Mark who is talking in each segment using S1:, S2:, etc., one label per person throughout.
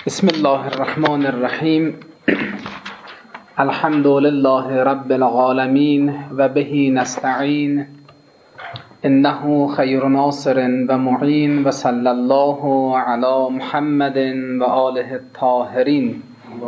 S1: بسم الله الرحمن الرحیم. الحمد لله رب العالمین و به نستعین، انه خیر ناصر و معین، و صلی الله علی محمد و آله الطاهرین.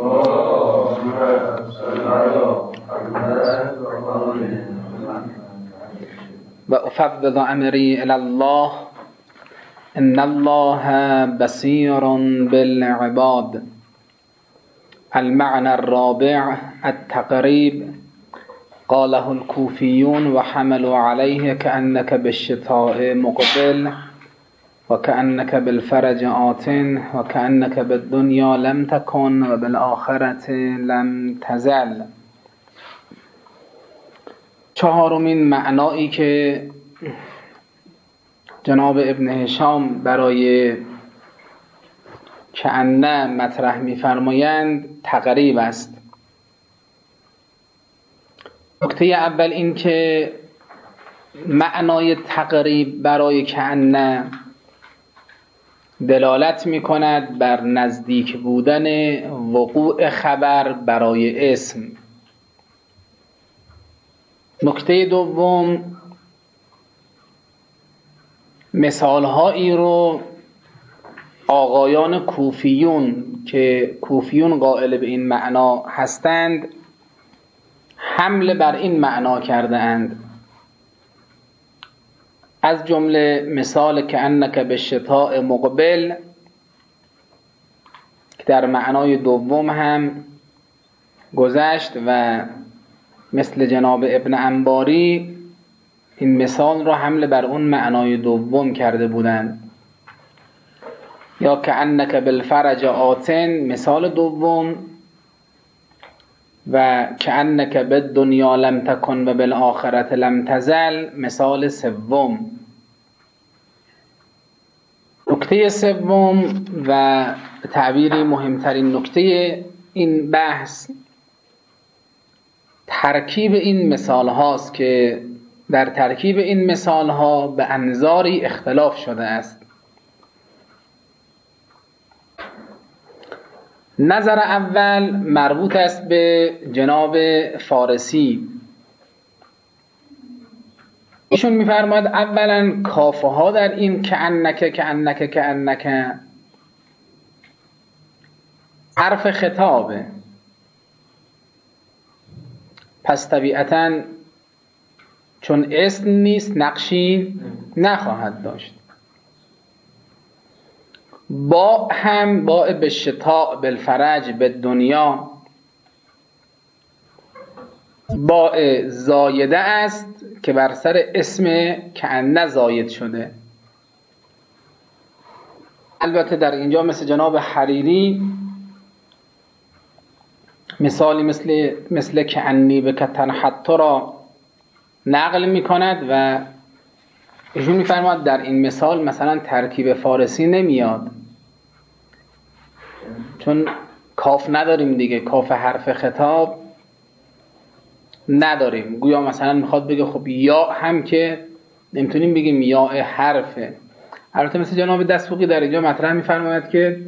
S1: و افوض امری الی الله، ان الله بصیر بالعباد. المعنى الرابع التقریب. قاله الكوفيون وحملوا عليه كأنك بالشتاء مقبل وكأنك بالفرج آت وكأنك بالدنيا لم تكن وبالآخرة لم تزل. چهارمین معنایی که جناب ابن هشام برای کأنه مطرح می‌فرمایند تقریب است. نکته اول این که معنای تقریب برای کأنه دلالت می‌کند بر نزدیک بودن وقوع خبر برای اسم. نکته دوم، مثالهایی رو آقایان کوفیون که کوفیون قائل به این معنا هستند حمل بر این معنا کرده اند. از جمله مثال کأنک بالشتاء مقبل که در معنای دوم هم گذشت و مثل جناب ابن انباری این مثال را حمل بر اون معنای دوم کرده بودند. یا کأنک بالفرج آتن مثال دوم، و کأنک بالدنیا لم تکن و بالآخرة لم تزل مثال سوم. نکته سوم و به تعبیری مهمترین نکته این بحث ترکیب این مثال هاست که در ترکیب این مثال ها به انظاری اختلاف شده است. نظر اول مربوط است به جناب فارسی. ایشون می‌فرماید اولا کافه ها در این کأنک حرف خطابه، پس طبیعتاً چون اسم نیست نقشی نخواهد داشت. با هم با بالشتاء بالفرج بالدنیا با زایده است که بر سر اسم کأنه زاید شده. البته در اینجا مثل جناب حریری مثالی مثل کأنی بک تنحت را نقل می کند و ایشون می فرماید در این مثال مثلا ترکیب فارسی نمیاد، چون کاف نداریم دیگه، کاف حرف خطاب نداریم. گویا مثلا میخواد بگه خب یا هم که نمیتونیم بگیم یا حرفه. البته مثل جناب دسوقی در اینجا مطرح میفرماید که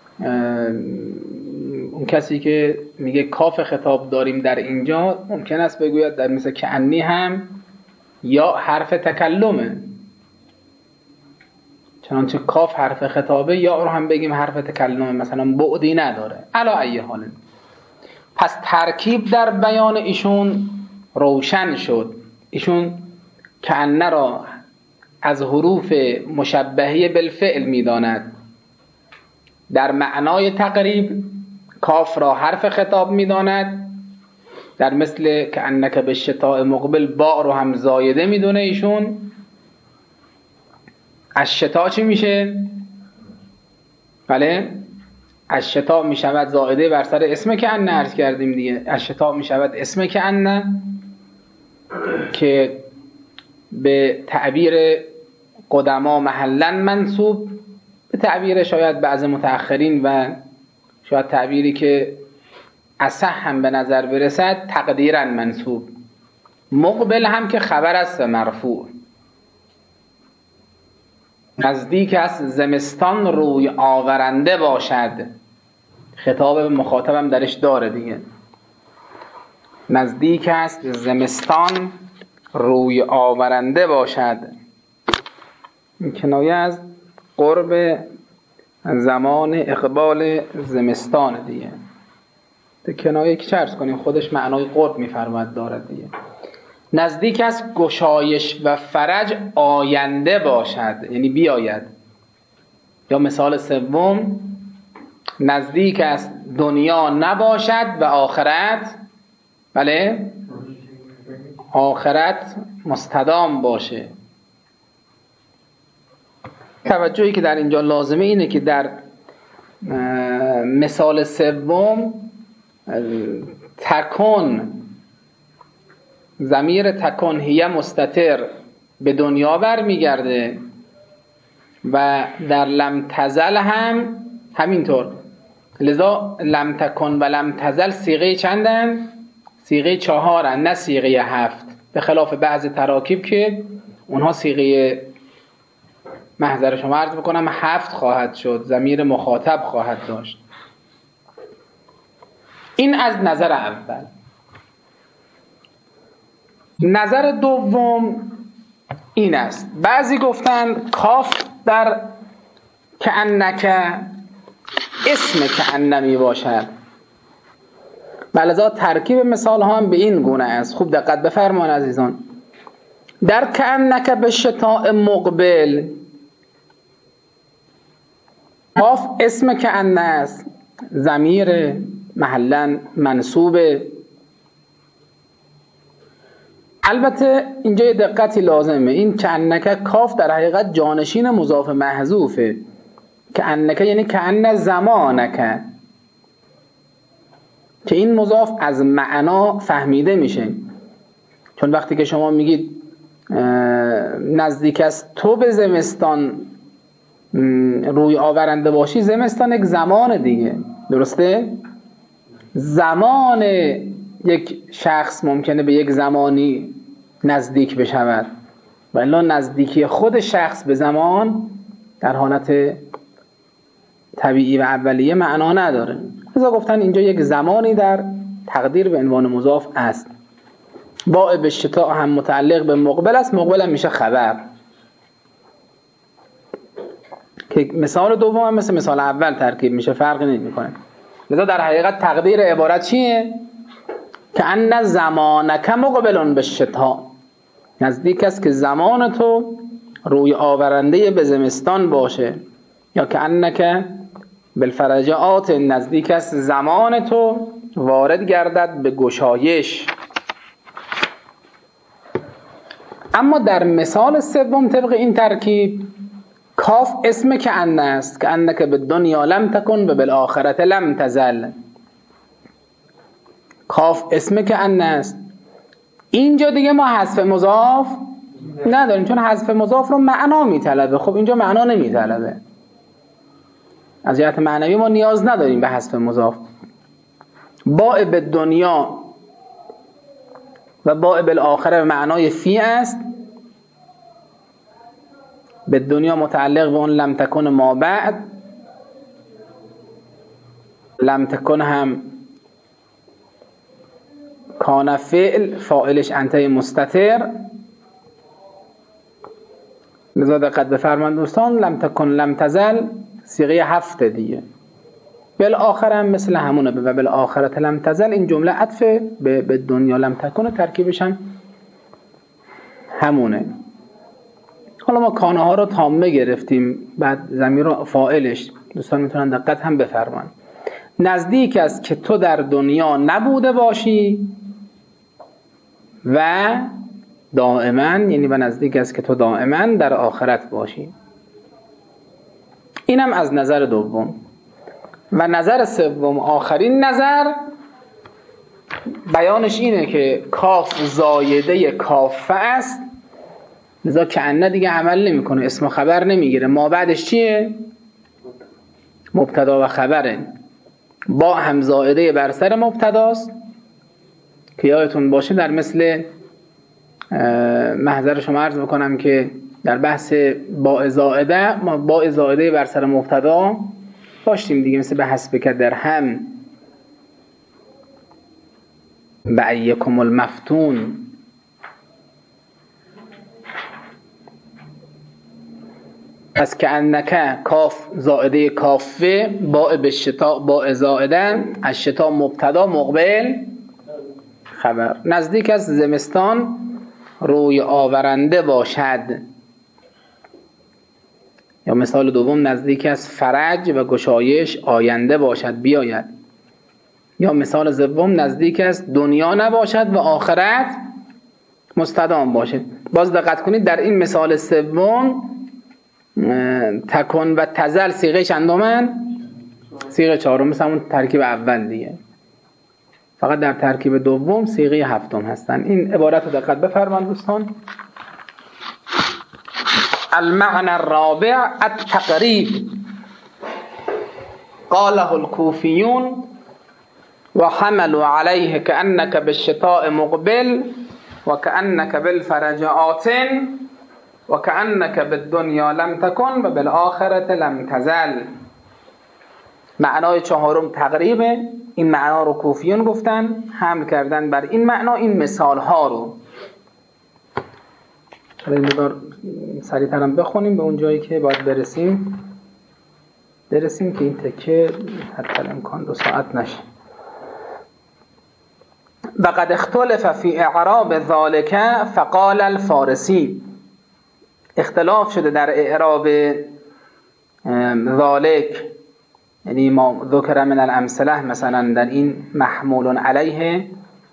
S1: اون کسی که میگه کاف خطاب داریم در اینجا ممکن است بگوید در مثل کأنی هم یا حرف تکلمه، چنانچه کاف حرف خطابه یا رو هم بگیم حرف تکلمه، مثلا بعدی نداره. علی ای حال، پس ترکیب در بیان ایشون روشن شد. ایشون کأنه را از حروف مشبهه بالفعل میداند، در معنای تقریب کاف را حرف خطاب میداند، در مثل کأنک بالشتاء مقبل با رو هم زایده میدونه ایشون. از شتا چی میشه؟ بله، از شتا میشود زائده بر سر اسم کأنه، عرض کردیم دیگه. از شتا میشود اسم کأنه که به تعبیر قدما محلا منصوب، به تعبیر شاید بعض متأخرین و شاید تعبیری که اصح هم به نظر برسد تقدیرا منصوب. مقبل هم که خبر است مرفوع. نزدیک است زمستان روی آورنده باشد. خطاب به مخاطبم درش داره دیگه. نزدیک است زمستان روی آورنده باشد. این کنایه از قرب زمان اقبال زمستان دیگه. کنایه که چرس کنیم خودش معنای قرب می‌فرماید دارد دیگه. نزدیک است گشایش و فرج آینده باشد، یعنی بیاید. یا مثال سوم، نزدیک است دنیا نباشد و آخرت، بله، آخرت مستدام باشه. توجهی که در اینجا لازمه اینه که در مثال سوم تکن، ضمیر تکن هیه مستتر به دنیا برمیگرده و در لم تزل هم همینطور. لذا لم تکن و لم تزل صیغه چندن؟ صیغه 4، نه صیغه 7، به خلاف بعض تراکیب که اونها صیغه، محضر شما عرض بکنم، 7 خواهد شد، ضمیر مخاطب خواهد داشت. این از نظر اول. نظر دوم این است، بعضی گفتند کاف در کأنک اسم کأن می باشد. بلذا ترکیب مثال ها هم به این گونه است. خوب دقت بفرمایید عزیزان. در کأنک به شتاء مقبل، کاف اسم کأن است، ضمیر محلا منصوبه. البته اینجا یه دقتی لازمه، این کأنک کاف در حقیقت جانشین مضاف محذوفه. کأنک یعنی کأن زمانک، که این مضاف از معنا فهمیده میشه. چون وقتی که شما میگید نزدیک است تو به زمستان روی آورنده باشی، زمستان یک زمان دیگه، درسته؟ زمان یک شخص ممکنه به یک زمانی نزدیک بشود، ولی نزدیکی خود شخص به زمان در حالت طبیعی و اولیه معنا نداره. لذا گفتن اینجا یک زمانی در تقدیر به عنوان مضاف است. با به شتاء هم متعلق به مقبل است، مقبل هم میشه خبر، که مثال دوم هم مثل مثال اول ترکیب میشه، فرقی نمیکنه. لذا در حقیقت تقدیر عبارت چیه؟ که ان زمانک مقبلون به شتاء، نزدیک است که زمان تو روی آورنده به زمستان باشه. یا که انک بالفرجات، نزدیک است زمان تو وارد گردد به گشایش. اما در مثال سوم طبق این ترکیب کاف اسم کأن است، کأنک بالدنیا لم تکن و بالآخرت لم تزل. کاف اسم کأن است. اینجا دیگه ما حذف مضاف نداریم، چون حذف مضاف رو معنا میطلبه. خب اینجا معنا نمیطلبه، از جهت معنوی ما نیاز نداریم به حذف مضاف. باء به دنیا و باء بالآخره به معنای فی است. به دنیا متعلق به اون لم تکن ما بعد، لم تکن هم کان فعل، فاعلش انته مستتر. لذا دقت بفرمایید دوستان، لم تکن لم تزل صیغه 7 دیگه. بالآخر هم مثل همونه، و بالآخرت لم تزل. این جمله عطف به دنیا لم تکن، ترکیبش هم همونه. حالا ما کانه ها رو تامه گرفتیم، بعد ضمیر فاعلش. دوستان میتونن دقت هم بفرمایید. نزدیک است که تو در دنیا نبوده باشی و دائما، یعنی و نزدیک است که تو دائما در آخرت باشی. اینم از نظر دوم. و نظر سوم، آخرین نظر، بیانش اینه که کاف زایده کافه است، لذا کأنه دیگه عمل نمیکنه، اسم و خبر نمیگیره. ما بعدش چیه؟ مبتدا و خبره. با هم زائده بر سر مبتداست که یادتون باشه در مثل محضر شما عرض بکنم که در بحث باء زائده، ما باء زائده بر سر مبتدا داشتیم دیگه، مثل به حسبک درهم، به ایکم المفتون. پس که انکه کاف زائده کافه، باء به شتا، باء زائده از شتا مبتدا مقبل خبر. نزدیک از زمستان روی آورنده باشد. یا مثال دوم نزدیک از فرج و گشایش آینده باشد، بیاید. یا مثال سوم نزدیک از دنیا نباشد و آخرت مستدام باشد. باز دقت کنید در این مثال سوم تکن و تزل صیغه چندمن؟ صیغه چهارم، مثل اون ترکیب اول دیگه. فقط در ترکیب دوم صیغه هفتم هستن. این عبارت رو دقت بفرمایید دوستان. المعنى الرابع التقریب. قاله الكوفیون وحملوا عليه كأنك بالشتاء مقبل وكأنك بالفرج آت وكأنك بالدنيا لم تكن وبالآخرة لم تزل. معنای چهارم تقریبه. این معنا رو کوفیون گفتن، حمل کردن بر این معنا این مثال ها رو. حالا این سریع‌تر هم بخونیم به اون جایی که باید برسیم که این تکه حتی امکان 2 ساعت نشه. وقد اختلف في اعراب ذلك فقال الفارسی. اختلاف شده در اعراب ذالک، یعنی ما ذکر من الامثله، مثلا در این محمول علیه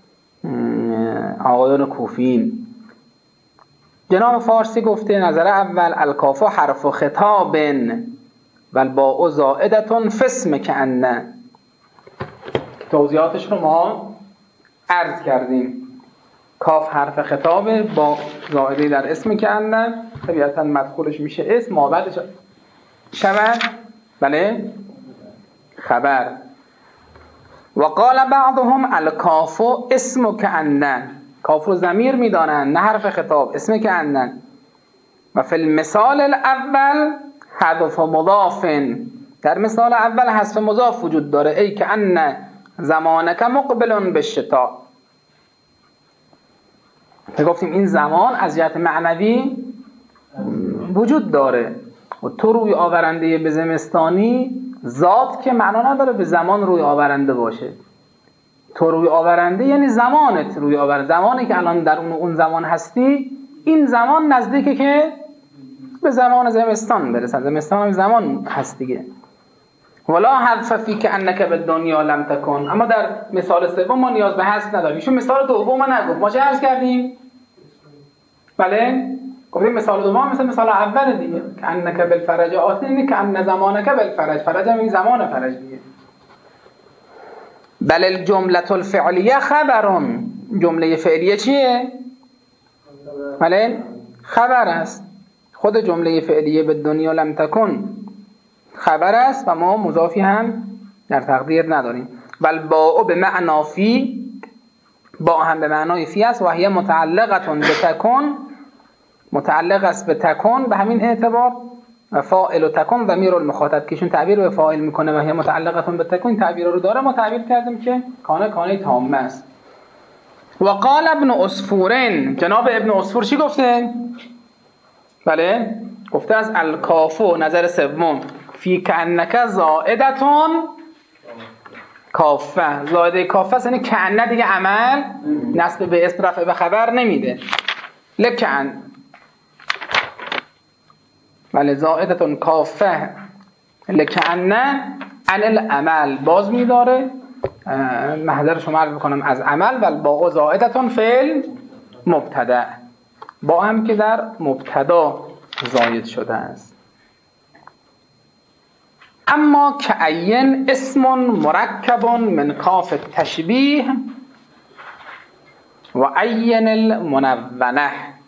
S1: آقایان کوفیین. جناب فارسی گفته نظر اول الکاف حرف خطاب و الباء زائده فی اسم کأن. توضیحاتش رو ما عرض کردیم. کاف حرف خطابه با زائده در اسم کأن، طبیعتا مدخولش میشه اسم، ما بعدش شود بله خبر. و قال بعضهم الکاف اسم کأن. کاف رو ضمیر میدانن نه حرف خطاب، اسم کأن. و فی المثال الاول حذف مضاف. در مثال اول حذف مضاف وجود داره. ای کأن زمانک مقبل بالشتاء. گفتیم این زمان از جهت معنوی وجود داره و تو روی آورنده به زمستانی ذات که معنا نداره به زمان روی آورنده باشه. تو روی آورنده یعنی زمانت روی آورنده، زمانی که الان در اون زمان هستی، این زمان نزدیکه که به زمان زمستان برسن. زمستان هم زمان هست دیگه. ولا حذف فی کأنک بالدنیا لم تکن. اما در مثال سوم ما نیاز به حذف نداریم. چون مثال دوم ما نگفت. ما چه عرض کردیم؟ بله گفتیم مثال دوم مثال اول دیگه. کأنک بالفرج آتین، کأن زمانک بالفرج. فرج هم این زمان فرج دیگه. بل الجمله الفعلیه خبرون. جمله فعلیه چیه؟ بله خبر است. خود جمله فعلیه به دنیا لم تکن خبر است و ما مضافی هم در تقدیر نداریم. بل باء به معنا فی، با هم به معنای فی است و هی متعلقه به تکن، متعلق است به تکن به همین اعتبار. و فاعل و تکن ضمیر المخاطب که چون تعبیر به فاعل میکنه و هی متعلقه به تکن، تعبیر رو داره. ما تعبیر کردیم که کانه تامه است. و قال ابن عصفور. جناب ابن عصفور چی گفته؟ بله گفته از الکافو نظر سوم فی کأنک زائدتون کافه. زائده کافه است، یعنی کأن دیگه عمل نسب به اسم رفع به خبر نمیده. لکن بله زائدتون کافه لکن عن العمل باز میداره. محضر شما عرض بکنم از عمل. و با زائدتون فعل مبتدا، با هم که در مبتدا زاید شده است. اما کعین اسم مرکب من کاف تشبیه و عین المنونه.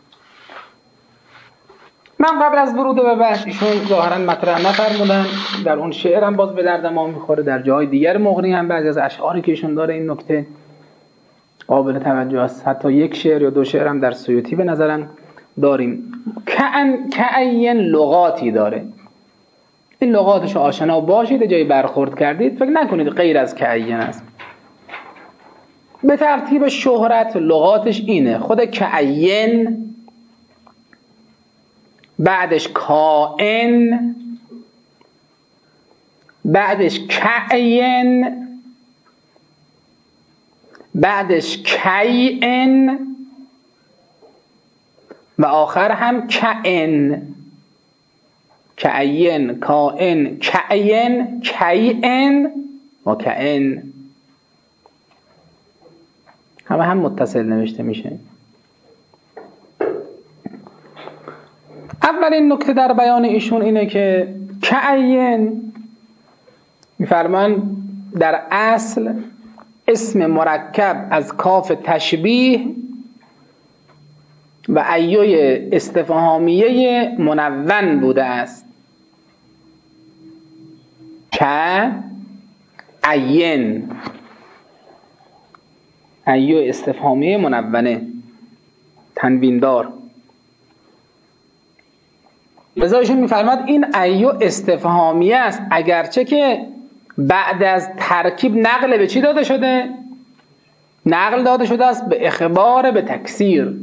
S1: من قبل از ورود به بحث ایشون ظاهرا مطرح نفرمودن، در اون شعر هم باز به درد ما میخوره، در جای دیگر مغنی هم بعضی از اشعاری که ایشون داره این نکته قابل توجه است. حتی یک شعر یا 2 شعر هم در سیوطی به نظرم داریم. کعین لغاتی داره. این لغاتش آشنا باشید، جایی برخورد کردید فکر نکنید غیر از کعین است. به ترتیب شهرت لغاتش اینه: خود کعین، بعدش کائن، بعدش کعین، بعدش کیئن و آخر هم کائن. کعین، کائن، کعین، کیئن و کائن. همه هم متصل نوشته میشه. اولین نکته در بیان ایشون اینه که کعین میفرمان در اصل اسم مرکب از کاف تشبیه و ایوی استفهامیه منون بوده است. کعین، ایو استفهامیه منونه تنوین دار. لذا ایشون میفرماد این ایو استفهامیه است، اگرچه که بعد از ترکیب نقل به چی داده شده؟ نقل داده شده است به اخبار به تکثیر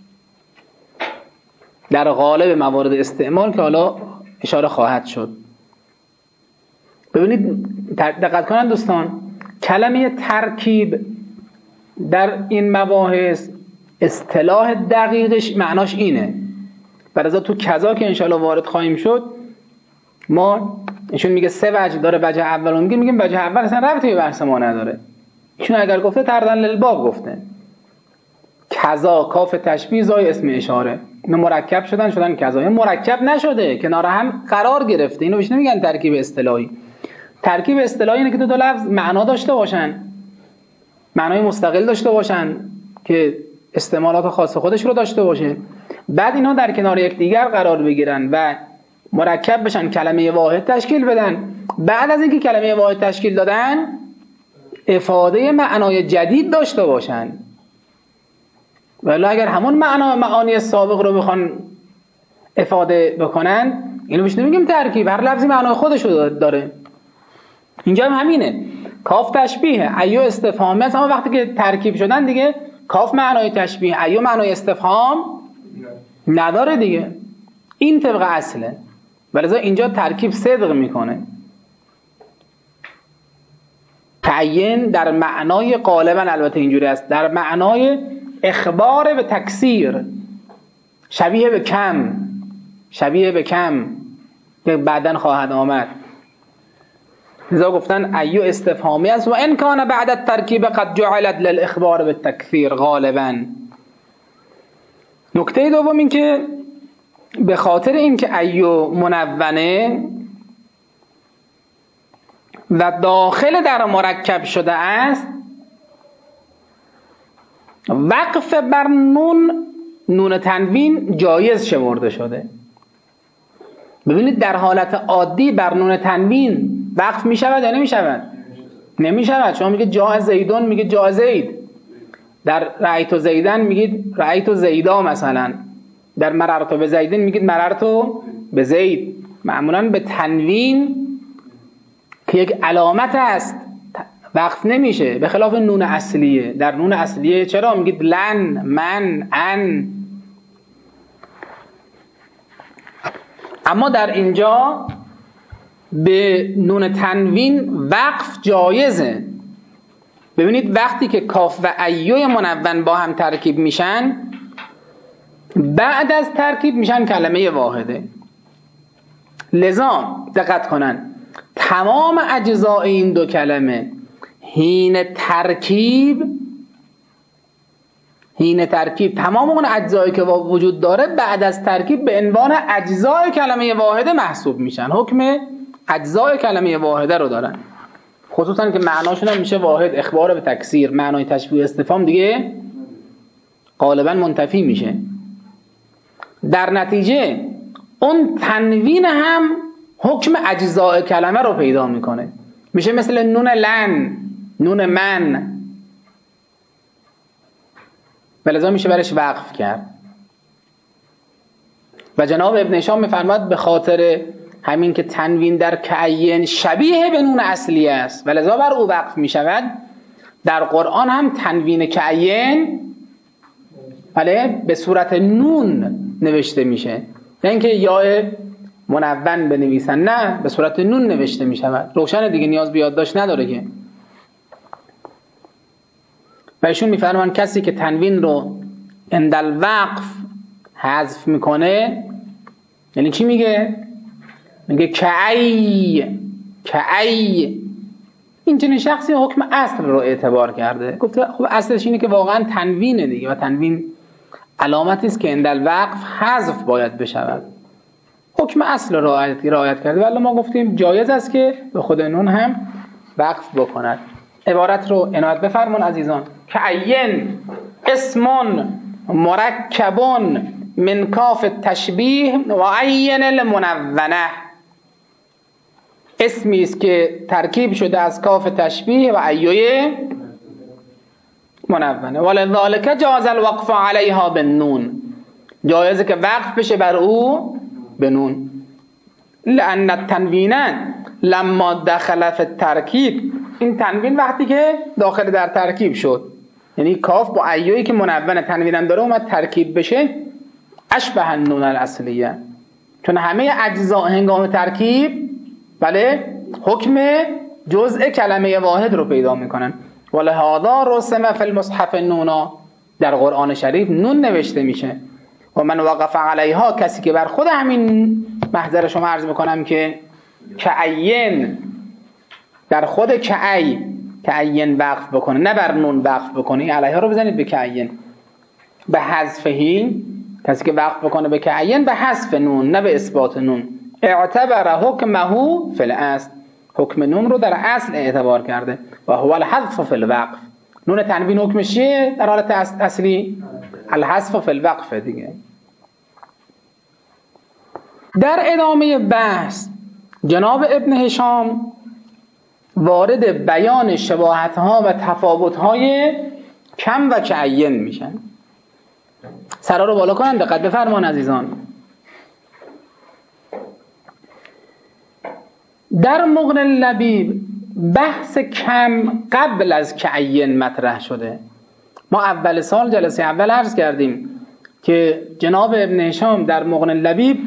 S1: در غالب موارد استعمال که حالا اشاره خواهد شد. ببینید دقت کنن دوستان، کلمه ترکیب در این مباحث اصطلاح دقیقش معناش اینه. برای تو کذا که انشاءالله وارد خواهیم شد، ما ایشون میگه سه وجه داره. وجه اول میگیم وجه اول اصلا ربطی به بحث ما نداره. ایشون اگر گفته طردن للباب گفته. کذا کاف تشبیه زای اسم اشاره، اینا مرکب شدن کذا. مرکب نشده، کنار هم قرار گرفته. اینو بهش نمیگن ترکیب اصطلاحی. ترکیب اصطلاحی اینه که دو لفظ معنا داشته باشن، معنای مستقل داشته باشن که استعمالات خاص خودش رو داشته باشه، بعد اینا در کنار یکدیگر قرار بگیرن و مرکب بشن، کلمه واحد تشکیل بدن. بعد از اینکه کلمه واحد تشکیل دادن افاده معنای جدید داشته باشن. ولی اگر همون معانی سابق رو بخوان افاده بکنن، اینو بهش نمیگیم ترکیب. هر لفظی معنای خودش رو داره. اینجا هم همینه. کاف تشبیه، ایو استفهامی است، اما وقتی که ترکیب شدن دیگه کاف معنای تشبیه، ایو معنای استفهام نداره دیگه. این طبق اصله. ولذا اینجا ترکیب صدق میکنه. تعیین در معنای غالبا البته اینجوری است، در معنای اخبار به تکثیر، شبیه به کم که بعدن خواهد آمد. لذا گفتن ایو استفهامی است و ان کان بعد الترکیب قد جعلت للاخبار بالتکثیر غالبا. نکته دوم این که به خاطر اینکه ایو منونه و داخل در مرکب شده است، وقف بر نون تنوین جایز شمرده شده. ببینید در حالت عادی بر نون تنوین وقف می شود یا نمی شود؟ نمی شود. شما میگه جاء زیدون، میگه جاء زید. در رأیت زیدن میگید رأیت زیدا مثلا. در مررت به زیدن میگید مررت به زید. معمولا به تنوین که یک علامت است وقف نمیشه، به خلاف نون اصلیه. در نون اصلیه چرا میگید لن، من، ان. اما در اینجا به نون تنوین وقف جایزه. ببینید وقتی که کاف و ایوی منون با هم ترکیب میشن، بعد از ترکیب میشن کلمه واحده. لذا دقت کنن تمام اجزای این دو کلمه حین ترکیب تمام اون اجزایی که وجود داره بعد از ترکیب به عنوان اجزای کلمه واحده محسوب میشن. حکم اجزای کلمه واحده رو دارن، خصوصا که معناشون هم میشه واحد، اخبار به تکثیر. معنای تشبیه استفهام دیگه غالبا منتفی میشه. در نتیجه اون تنوین هم حکم اجزای کلمه رو پیدا میکنه، میشه مثل نون لن، نون من، ولذا میشه برش وقف کرد. و جناب ابن هشام میفرماد به خاطر همین که تنوین در کعین شبیه به نون اصلی است و لذا بر او وقف می شود، در قرآن هم تنوین کعین بله به صورت نون نوشته میشه، نه اینکه یا منون بنویسن، نه به صورت نون نوشته می شود. روشن دیگه، نیاز به یادداشت نداره که. و ایشون میفرمان کسی که تنوین رو عند الوقف حذف میکنه، یعنی چی میگه؟ میگه کعی. این چنین شخصی حکم اصل رو اعتبار کرده. گفته خب اصلش اینه که واقعا تنوینه دیگه، و تنوین علامتی است که عند الوقف حذف باید بشود. حکم اصل رو رعایت کرده، ولی ما گفتیم جایز است که به خود نون هم وقف بکند. عبارت رو عنایت بفرمون عزیزان. کعین اسم مرکب من کاف تشبیه و عین المنونه. اسمی است که ترکیب شده از کاف تشبیه و عیوی منونه. ولذالک جاز الوقف علیها بالنون، جایزه که وقف بشه بر او به نون. لأن التنوین لما دخل فی الترکیب، این تنوین وقتی که داخل در ترکیب شد، یعنی کاف با عیوی که منون تنوینم داره اومد ترکیب بشه، اشبه النون الاصلیه، چون همه اجزا هنگام ترکیب بله حکم جزء کلمه واحد رو پیدا میکنن. ولهذا رسم فی المصحف نونا، در قرآن شریف نون نوشته میشه. و من وقف علیها، کسی که بر خود همین محضر شما عرض میکنم که کعین، در خود کعین وقف بکنه، نه بر نون وقف بکنه، علیها رو بزنید به کعین، به حذفهی، کسی که وقف بکنه به کعین به حذف نون نه به اثبات نون، اعتبر حکمه فی الاصل، حکم نون رو در اصل اعتبار کرده. و هو الحذف فی الوقف، نون تنوین حکمش چیه در حالت اصلی؟ الحذف فی الوقف دیگه. در ادامه بحث جناب ابن هشام وارد بیان شباهت‌ها و تفاوت‌های کم و کعین میشن. سرا رو بالا کنن، دقت بفرمان عزیزان. در مغن اللبیب بحث کم قبل از کعین مطرح شده. ما اول سال جلسه اول عرض کردیم که جناب ابن هشام در مغن اللبیب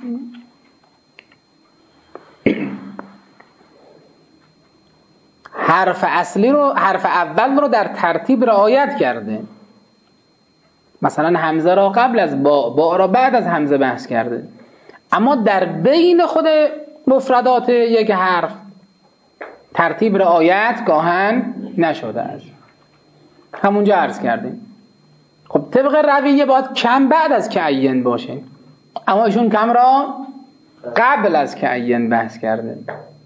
S1: حرف اول رو در ترتیب رعایت کرده. مثلا حمزه را قبل از با را بعد از حمزه بحث کرده، اما در بین خود مفردات یک حرف ترتیب رعایت گاهن نشده است. همونجا عرض کردیم. خب طبق رویه باید کم بعد از کعین باشه، اما ایشون کم را قبل از کعین بحث کرده.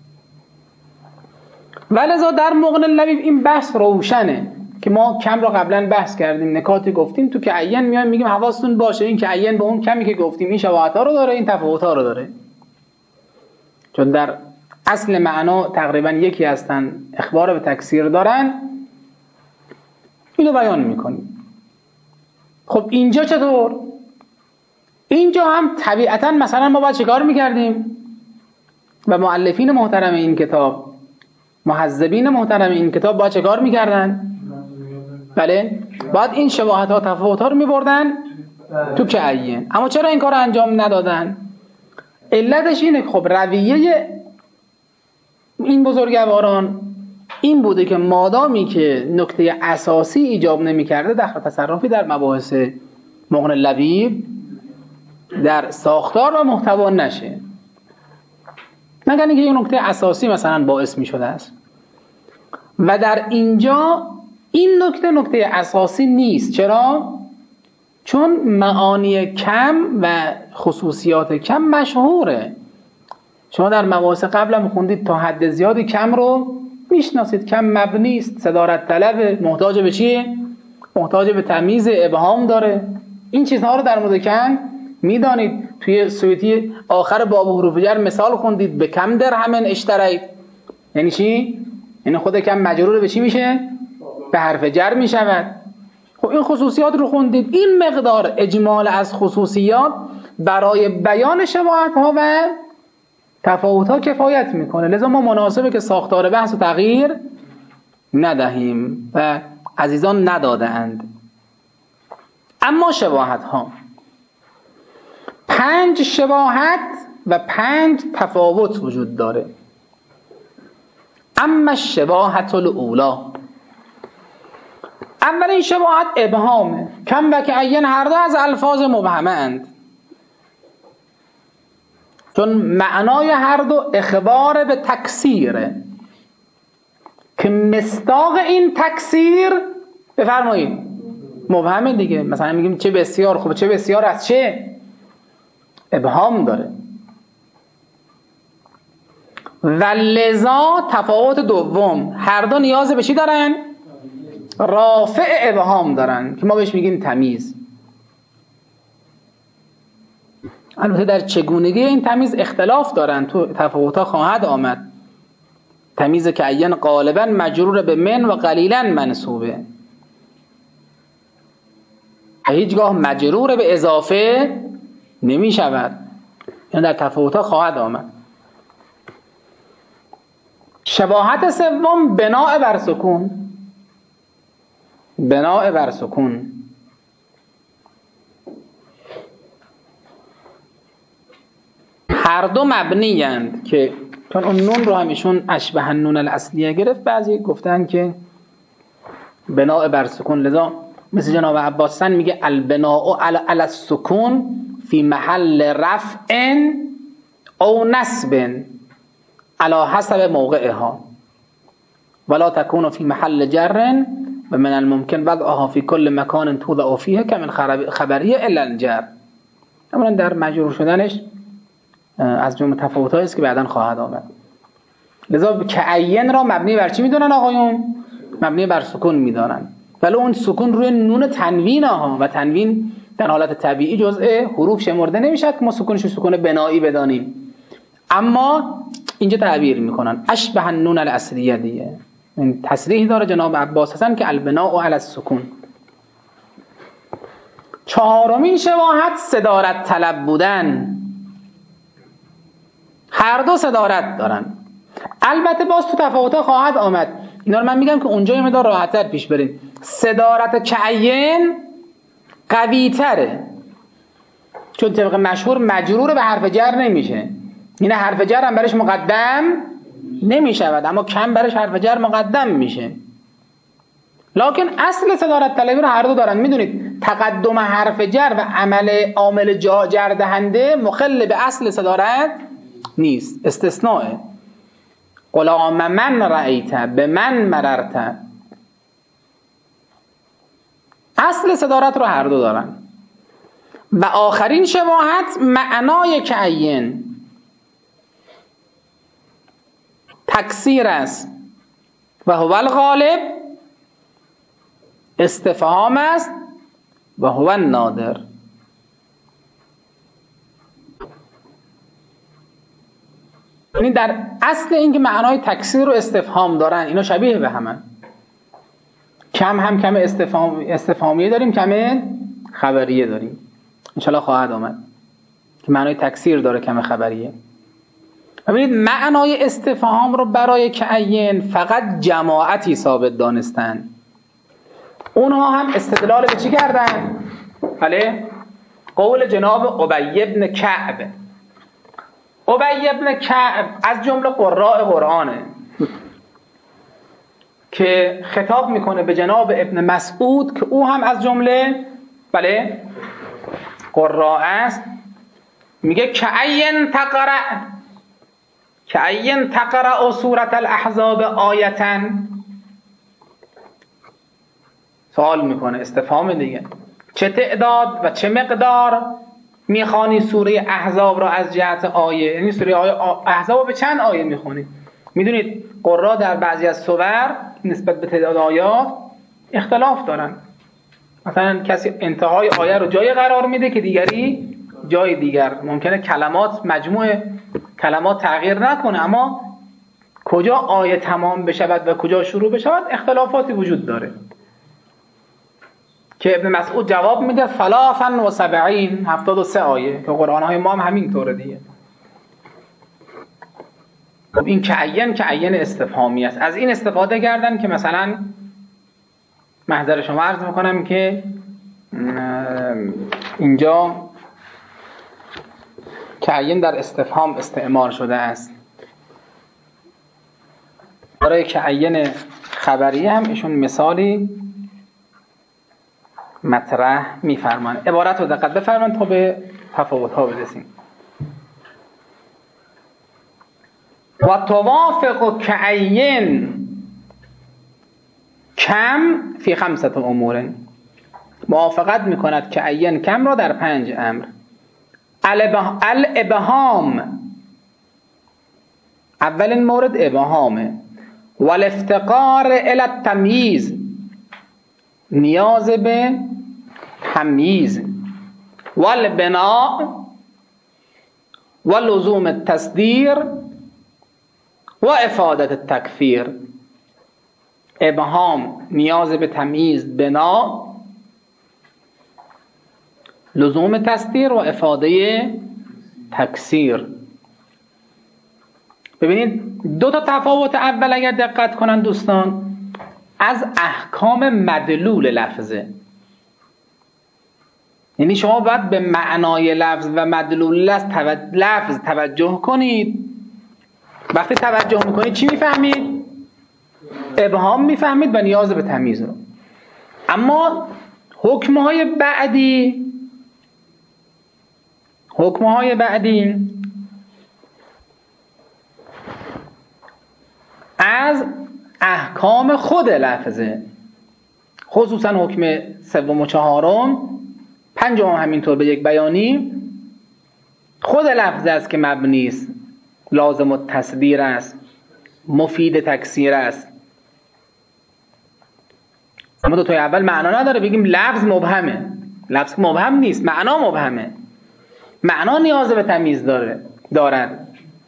S1: ولذا در مغن اللبیب این بحث روشنه که ما کم را قبلا بحث کردیم، نکاتی گفتیم، تو کعین میایم میگیم حواستون باشه این کعین با اون کمی که گفتیم این شباهت ها رو داره، این تفاوت ها رو داره، چون در اصل معنا تقریبا یکی هستن، اخبار به تکثیر دارن، اینو بیان میکنیم. خب اینجا چطور؟ اینجا هم طبیعتا مثلا ما باید چیکار میکردیم و مؤلفین محترم این کتاب، محذبین محترم این کتاب باید چیکار میکردن؟ بله، باید این شباهت ها تفاوت ها رو میبردن تو کعین. اما چرا این کار انجام ندادن؟ علتش اینه که خب رویه این بزرگواران این بوده که مادامی که نکته اساسی ایجاب نمی‌کرده دخل تصرفی در مباحث مغن اللبیب در ساختار و محتوا نشه، مگر اینکه یک نکته اساسی مثلا باعث می‌شده است. و در اینجا این نکته اساسی نیست. چرا؟ چون معانی کم و خصوصیات کم مشهوره. شما در مباحث قبلم خوندید تا حد زیادی کم رو میشناسید. کم مبنی است، صدارت طلب، محتاج به چیه؟ محتاج به تمیز، ابهام داره. این چیزها رو در مورد کم میدانید. توی سویتی آخر باب حروف جر مثال خوندید به کم درهم اشترید. یعنی چی؟ یعنی خود کم مجرور به چی میشه؟ به حرف جر میشود. خب این خصوصیات رو خوندید. این مقدار اجمال از خصوصیات برای بیان شباهت ها و تفاوت‌ها کفایت میکنه، لذا ما مناسبه که ساختار بحث رو تغییر ندهیم و عزیزان ندادند. اما شباهت ها 5 شباهت و 5 تفاوت وجود داره. اما شباهت الاولی، اولین شباهت ابهامه. کم و کعین هر دو از الفاظ مبهمه اند، چون معنای هر دو اخبار به تکثیره که مصداق این تکثیر بفرمایید مبهمه دیگه. مثلا میگیم چه بسیار خوبه، چه بسیار از چه؟ ابهام داره. و لذا تفاوت دوم، هر دو نیاز به چی دارن؟ رافع ابهام دارن که ما بهش میگیم تمیز. البته در چگونگی این تمیز اختلاف دارن، تو تفاوت‌ها خواهد آمد. تمیز که عین غالبا مجرور به من و قلیلا منصوبه، هیچگاه مجرور به اضافه نمی شود. این در تفاوت‌ها خواهد آمد. شباهت سوم بناء بر سکون. بناء بر سکون، هر دو مبنی اند که چون اون نون رو همیشون اشبه النون الاصلیه گرفت، بعضی گفتن که بناء بر سکون. لذا مثل جناب عباسن میگه البناء علی السکون فی محل رفع او نصب علی حسب موقعها ولا تكون فی محل جر و من الممکن وضعها فی کل مکان توضع فیه که من خبریه الا الجر. اما در مجرور شدنش از جمله تفاوت‌هایی است که بعداً خواهد آمد. لذا کعین را مبنی بر چی میدونن آقایون؟ مبنی بر سکون میدانن، ولی اون سکون روی نون تنوین ها، و تنوین در حالت طبیعی جزء حروف شمرده نمیشد که ما سکونش سکون بنایی بدانیم. اما اینجا تعبیر میکنن اشبه النون الاصلیه دیگه. این تصریح داره جناب عباس حسن که البناء علی السکون. چهارمین شباهت صدارت طلب بودن. هر دو صدارت دارن، البته باز تو تفاوت‌ها خواهد آمد. اینا رو من میگم که اونجا یه مقدار راحت‌تر پیش برید. صدارت کعین قوی تره، چون طبق مشهور مجرور به حرف جر نمیشه. این حرف جر هم برش مقدم نمیشود، اما کم برش حرف جر مقدم میشه. لکن اصل صدارت طلبی رو هر دو دارن. میدونید تقدم حرف جر و عامل جر دهنده مخل به اصل صدارت نیست، استثناء. غلام من رأیت به من مررت، اصل صدارت رو هر دو دارن. و آخرین شباهت معنای کعین تکثیر است و هو الغالب، استفهام است و هو النادر. یعنی در اصل این که معنای تکثیر و استفهام دارن، اینا شبیه به همن. کم استفهامیه داریم، کم خبریه داریم. انشالله خواهد آمد که معنای تکثیر داره، کم خبریه. ببینید معنای استفهام رو برای کعین فقط جماعتی ثابت دانستن. اونها هم استدلال به چی کردن؟ بله، قول جناب ابی بن کعب. ابی بن کعب از جمله قراء قرآنه که خطاب میکنه به جناب ابن مسعود که او هم از جمله بله قراء است. میگه کعین تقرأ سورة الاحزاب آیتا. سوال میکنه، استفهام دیگه. چه تعداد و چه مقدار میخوانی سوره احزاب را از جهت آیه؟ یعنی سوره احزاب به چند آیه میخونی؟ میدونید قراء در بعضی از سور نسبت به تعداد آیات اختلاف دارن. مثلا کسی انتهای آیه رو جای قرار میده که دیگری جای دیگر. ممکنه کلمات، مجموع کلمات تغییر نکنه، اما کجا آیه تمام بشود و کجا شروع بشود اختلافاتی وجود داره که ابن مسعود جواب میده 73 آیه، که قرآن های ما هم همین طوره دیگه. خب این کعین استفهامی است. از این استفاده کردن که مثلا محضر شما عرض میکنم که اینجا کعین در استفهام استعمال شده است. برای کعین خبریه هم ایشون مثالی مطرح میفرمان. عبارت رو دقت بفرمان تا به تفاوت ها برسیم. و توافق کعین کم فی 5 امور، موافقت میکند کعین کم را در 5 امر. الابهام، اولین مورد ابهامه. والافتقار الی التمییز، نیاز به تمییز. والبناء ولزوم التصدیر و افادت التکفیر. ابهام نیاز به تمییز، بنا لزوم تصدیر و افاده تکثیر. ببینید دو تا تفاوت اول اگر دقت کنن دوستان از احکام مدلول لفظه. یعنی شما باید به معنای لفظ و مدلول لفظ توجه کنید. وقتی توجه میکنید چی میفهمید؟ ابهام میفهمید و نیاز به تمییز رو. اما حکمهای بعدی از احکام خود لفظه، خصوصا حکم 3 و 4، 5 همینطور به یک بیانی. خود لفظ است که مبنی است، لازم التصدیر است، مفید تکثیر است. اما دو تای اول معنا نداره بگیم لفظ مبهمه. لفظ مبهم نیست، معنا مبهمه. معنا نیاز به تمییز دارد.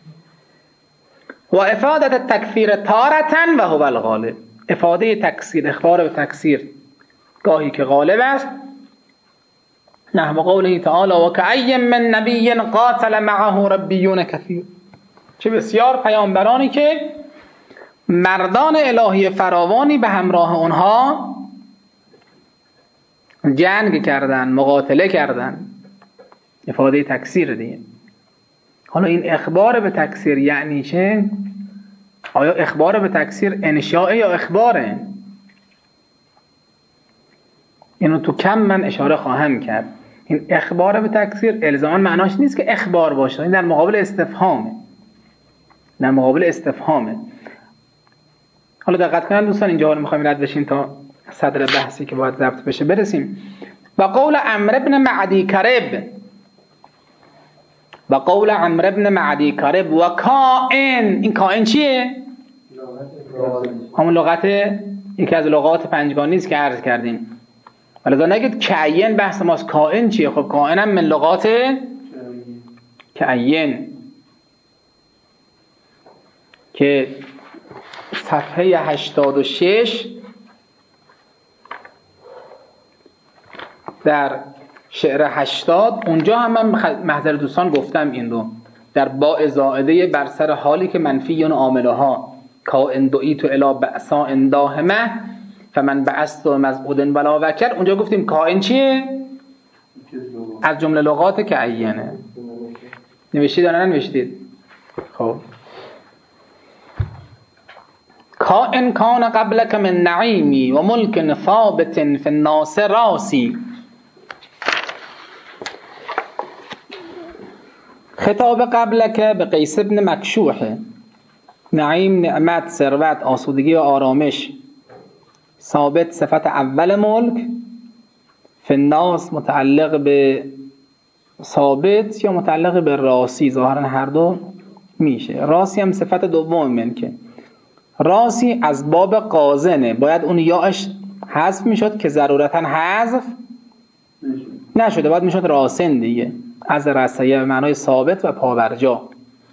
S1: و افادت التکثیر تارتن و هو الغالب، افاده تکثیر، اخبار به تکثیر گاهی که غالب است. نحو قوله تعالی و کأی من نبی قاتل معه ربیون کثیر، چه بسیار پیامبرانی که مردان الهی فراوانی به همراه اونها جنگ کردن، مقاتله کردن. افاده تکثیر دیگه. حالا این اخبار به تکثیر یعنی چه؟ آیا اخبار به تکثیر انشاء یا اخباره؟ اینو تو کم من اشاره خواهم کرد. این اخبار به تکثیر الزاما معناش نیست که اخبار باشه، این در مقابل استفهامه. حالا دقت کنن دوستان، اینجا رو میخوایم رد بشیم تا صدر بحثی که باید ضبط بشه برسیم. و قول عمرو بن معدی کرب و کائن. این کائن چیه؟ همون لغت، یکی از لغات پنجگانی است که عرض کردیم. ولذا نگید کعین بحث ماست. کائن چیه؟ خب کائن هم من لغات کعین که صفحه 86 در شعر 80 اونجا هم من محضر دوستان گفتم این رو در باء زائده بر سر حالی که منفی عاملها کائن دعیت الی بعثاء داهمه فمن بعثت مزعود ولا وکر. اونجا گفتیم کائن چیه؟ از جمله لغات کعینه. نوشتید یا ننوشتید؟ خب کائن کان قبلک من نعیمی و ملک ثابت فی الناس راسی. خطاب قبلک به قیس بن مکشوح. نعیم نعمت، ثروت، آسودگی و آرامش. ثابت صفت اول ملک. فی الناس متعلق به ثابت یا متعلق به راسی، ظاهرا هر دو میشه. راسی هم صفت دوم ملکه. راسی از باب قازنه، باید اون یاش حذف میشد که ضرورتا حذف نشده، باید میشد راسن دیگه، از رسیه به معنای ثابت و پابرجا.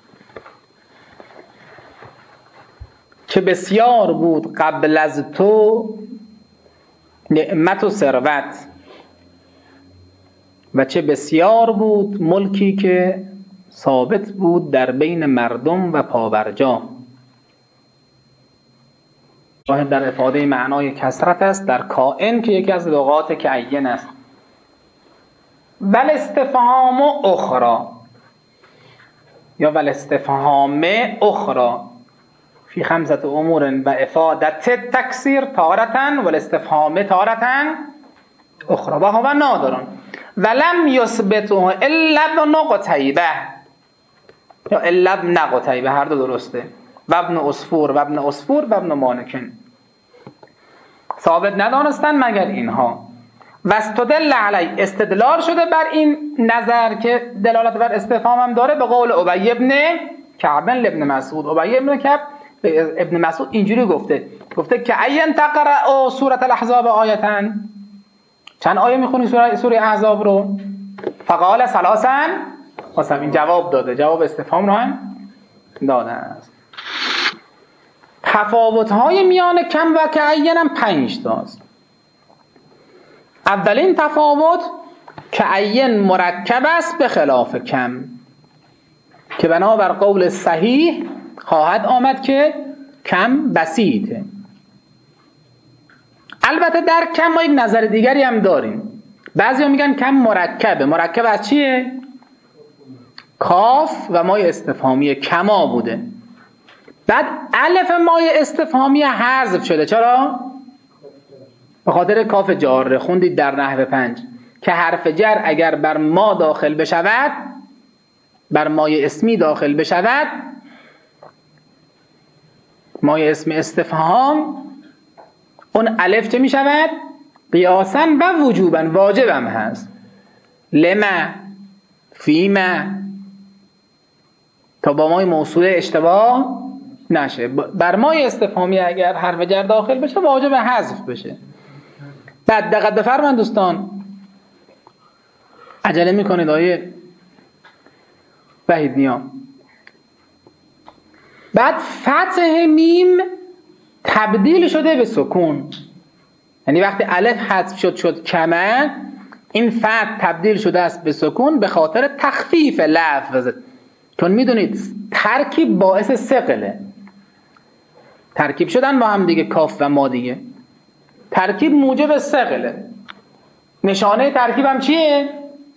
S1: که بسیار بود قبل از تو نعمت و ثروت و چه بسیار بود ملکی که ثابت بود در بین مردم و پابرجا. واحد در افاده معنای کثرت است در کائن که یکی از لغات کعین است. ول استفهام اخرى یا ول استفهام اخرى فی خمسة امور و افادت تکثیر تارة والاستفهام تارة اخرى و هو نادر ولم یثبته الا ابن قتیبه یا الا ابن قتیبه، هر دو درسته، و ابن عصفور و ابن عصفور و ابن مالکن. ثابت ندانستن مگر اینها. و استدل علی، استدلال شده بر این نظر که دلالت بر استفهام هم داره به قول ابی ابن کعب ابن مسعود. ابی ابن کعب ابن مسعود اینجوری گفته که این تقرأ سورة الاحزاب آیتن، چند آیه میخونی سوره احزاب رو؟ فقال ثلاثا و سبعین، جواب داده، جواب استفهام رو هم داده است. تفاوت‌های میان کم و کعین هم 5 تاست. اولین تفاوت کعین مرکب است به خلاف کم که بنابر قول صحیح خواهد آمد که کم بسیطه. البته در کم ما یک نظر دیگری هم داریم. بعضی ها میگن کم مرکبه. مرکب از چیه؟ کاف و مای استفهامی کما بوده، بعد الف مای استفهامی حذف شده. چرا؟ به خاطر کاف جاره. خوندید در نحو 5 که حرف جر اگر بر ما داخل بشود، بر مای اسمی داخل بشود، مای اسم استفهام، اون الف چه می شود؟ قیاسا و وجوبا، واجبم هست. لما، فیما، تا با مای موصوله اشتباه نشه. بر مای استفهامی اگر حرف جر داخل بشه واجب حذف بشه. بعد دقت بفرمایید دوستان، عجله میکنید آیه وحید نیا. بعد فتح میم تبدیل شده به سکون، یعنی وقتی الف حذف شد کمه، این فتح تبدیل شده است به سکون به خاطر تخفیف لفظ. چون میدونید ترکیب باعث ثقله، ترکیب شدن با هم دیگه کاف و ما دیگه، ترکیب موجب ثقله. نشانه ترکیب هم چیه؟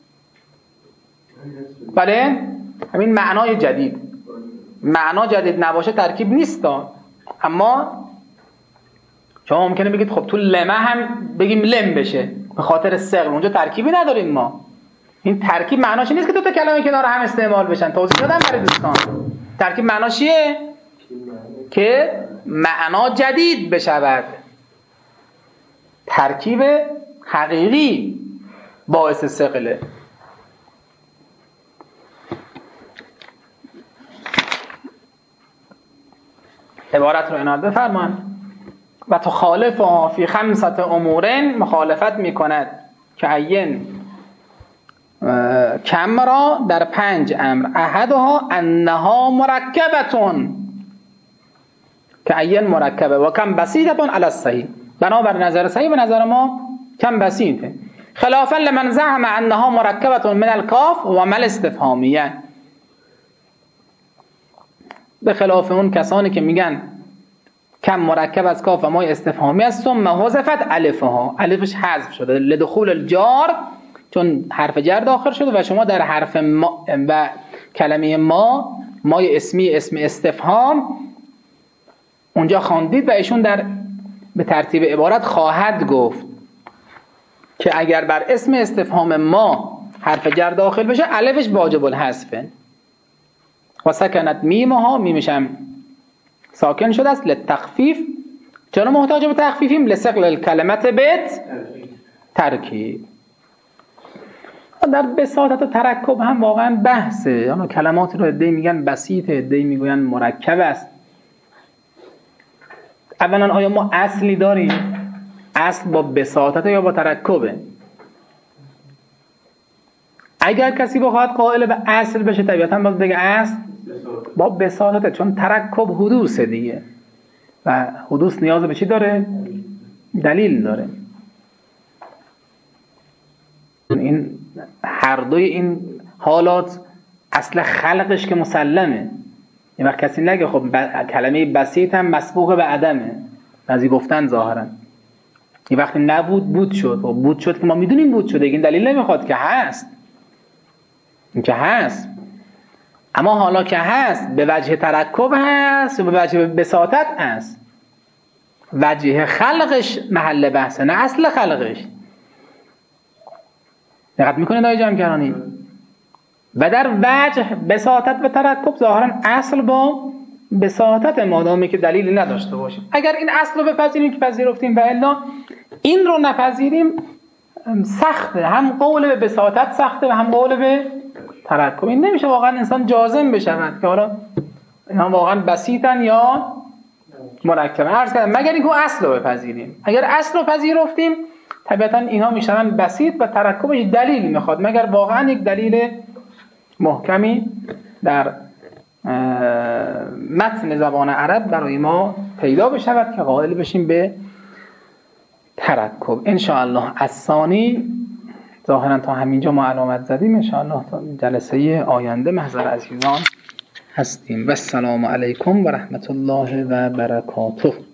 S1: بله همین معنای جدید. معنا جدید نباشه ترکیب نیست. اما شما ممکنه بگید خب تو لمه هم بگیم لم بشه به خاطر ثقل، اونجا ترکیبی نداریم ما. این ترکیب معناش نیست که دو تا کلمه کنار هم استعمال بشن. توضیح دادم برای دوستان. ترکیب معناش چیه؟ که معنا جدید بشود. ترکیب حقیقی باعث ثقله. عبارت رو عنایت بفرمان. و تخالف فی 5 امور، مخالفت میکند که عین کم را در 5 امر. احدها انها مرکبتون، که عین مرکبه و کم بسیطتون علی الصحیح، بنابر نظر صحیح و نظر ما کم بسیطه. خلافا لمن زعم انها مرکبتون من الکاف و مل استفهامیه، به خلاف اون کسانی که میگن کم مرکب از کاف و مای استفهامی است. ثم حذفت الفها، الفش حذف شده لدخول الجار، چون حرف جر داخل شده و شما در حرف ما و کلمه ما، مای اسمی اسم استفهام اونجا خواندید و ایشون در به ترتیب عبارت خواهد گفت که اگر بر اسم استفهام ما حرف جر داخل بشه الفش واجب الحذفه. و سکنت میمها، میمش هم ساکن شده است لتخفیف. چرا محتاج به تخفیفیم؟ لثقل الکلمت بیت ترکیب. در بساطت و ترکب هم واقعا بحثه. یعنی کلمات رو عده‌ای میگن بسیطه، عده‌ای میگن مرکب است. اولا آیا ما اصلی داریم؟ اصل با بساطت یا با ترکبه؟ اگر کسی بخواد قائل به اصل بشه طبیعتاً باید بگه اصل با بساطته، چون ترکب حدوثه دیگه و حدوث نیاز به چی داره؟ دلیل داره. این هر دوی این حالات اصل خلقش که مسلمه. یه وقت کسی نگه خب کلمه بسیط هم مسبوق به عدمه، بعضی گفتن ظاهرا یه وقتی نبود بود شد. و بود شد که ما میدونیم بود شده، این دلیل نمیخواد که هست، این که هست. اما حالا که هست به وجه ترکب هست و به وجه بساطت هست. وجه خلقش محل بحثه، نه اصل خلقش. دقت میکنه دایی جمع‌گرانی؟ و در وجه بساطت و ترکب ظاهرا اصل با بساطت، مادامی که دلیلی نداشته باشیم. اگر این اصل رو بپذیریم که پذیرفتیم و الا این رو نپذیریم سخته. هم قول به بساطت سخته و هم قول به ترکب. این نمیشه واقعا انسان جازم بشود که حالا اینا واقعا بسیطن یا مرکبن. عرض کردم مگر اینکه اصل رو بپذیریم. اگر اصل رو پذیرفتیم طبیعتا اینها میشن بسیط و ترکبش دلیل میخواد، مگر واقعا یک دلیل محکمی در متن زبان عرب برای ما پیدا بشود که قائل بشیم به ترکب. انشاءالله الثانی ظاهرا تا همینجا ما علامت زدیم. انشاءالله تا جلسه آینده محضر عزیزان هستیم. و السلام علیکم و رحمت الله و برکاته.